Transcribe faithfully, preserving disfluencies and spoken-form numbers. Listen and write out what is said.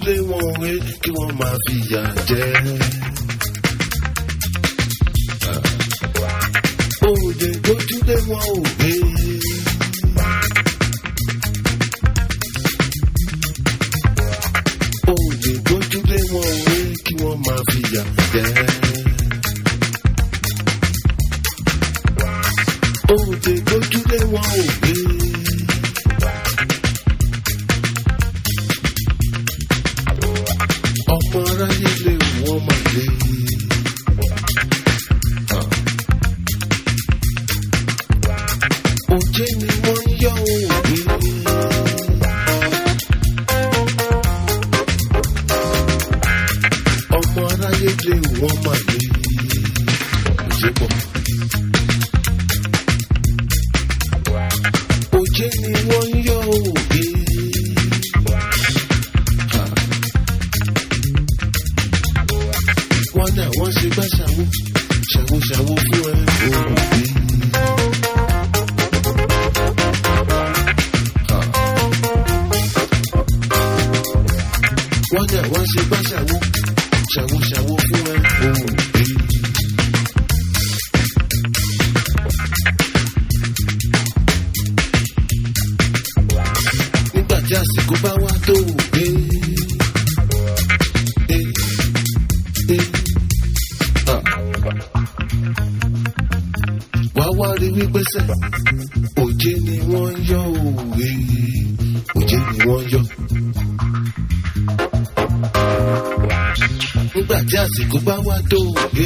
gbójúlé wọn wé kí wọ́n máa fìyà jẹ. Òde gbójúlé wọn ò gbé. Òde gbójúlé wọn wé kí wọ́n máa fìyà jẹ. Òde gbójúlé wọn ò gbé. Ọmọ aráyé lè wọ́n máa lé. Òjé ni wọ́n ń yọ òwe. Ọmọ aráyé lè wọ́n máa lé. Òjé bọ̀. Òjé ni wọ́n ń yọ òwe. Wọ́n náà wọ́n ṣe gbá ṣàwó ṣàwó ṣàwó fún ẹ òwe. Wọ́n náà wọ́n ṣe gbá ṣàwó ṣàwó ṣàwó fún ẹ òwe. Nígbà tí àsìkò bá wá tó òwe. Wá wá rí wípé sẹ́, òjé ni wọ́n ń yọ òwe, òjé ni wọ́n ń yọ. Nígbà tí àsìkò bá wá tó òwe.